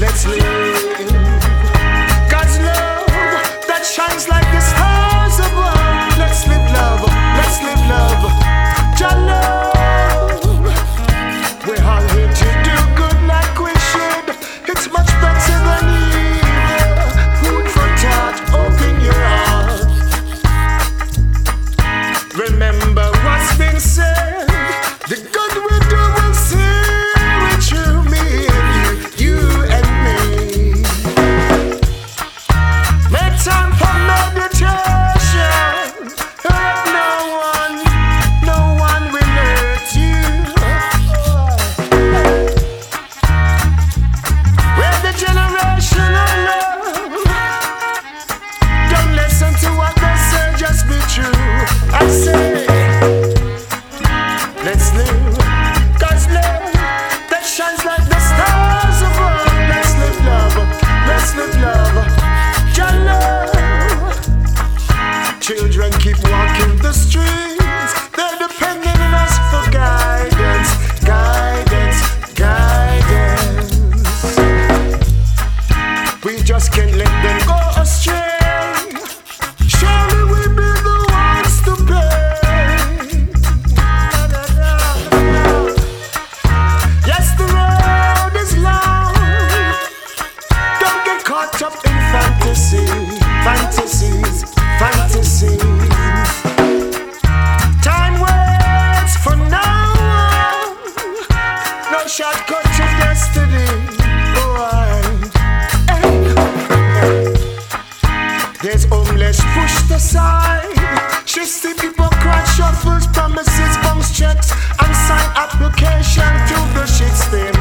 let's live. God's love that shines like the stars above. Let's live love, let's live love. Jah love. We're all here to do good like we should. It's much better than evil. Food for thought, open your heart. Remember what's been said. The good we do will see it through me and you and me. Make time for meditation. Hurt no one will hurt you. We're the generation of love. Don't listen to what they say, just be true. I say, let's live God's love that shines like the stars above. Let's live love, let's live love. Jah love. Children keep walking the streets. They're depending on us for guidance, guidance, guidance. We just can't let them go astray. Surely we be the ones to pay. Yes, the road is long. Don't get caught up in fantasy, fantasies, fantasies. Time waits for no one. No shortcut to destiny. There's homeless pushed aside. She see people cry shuffles, promises, bounce checks, and sign application to the shit stem.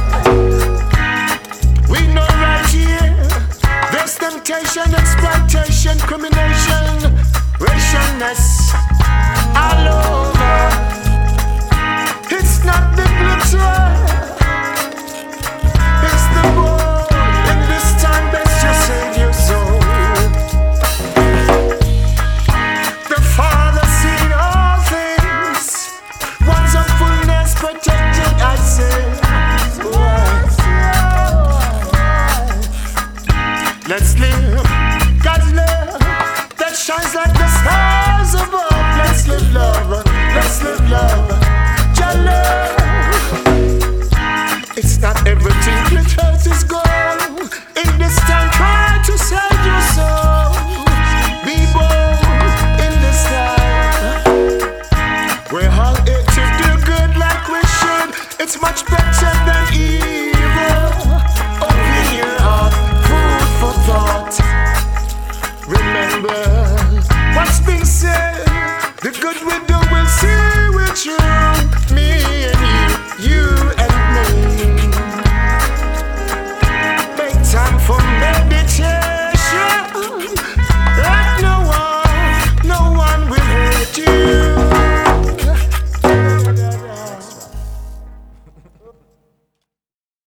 We know right here. There's temptation, exploitation, crimination, racialness all over. It's not the glitter, it's the gold. In this time, best you save your soul. The Father seen all things. One's of fullness protected, I say. Let's live God's love that shines like the stars above. Let's live love, let's live love. Jah love. It's not everything glitters is gold. In this time, try to save your soul. Be bold in this time. We're all here to do good like we should. It's much better than evil. Open your heart, food for thought. Remember what's been said. The good we do will see we through.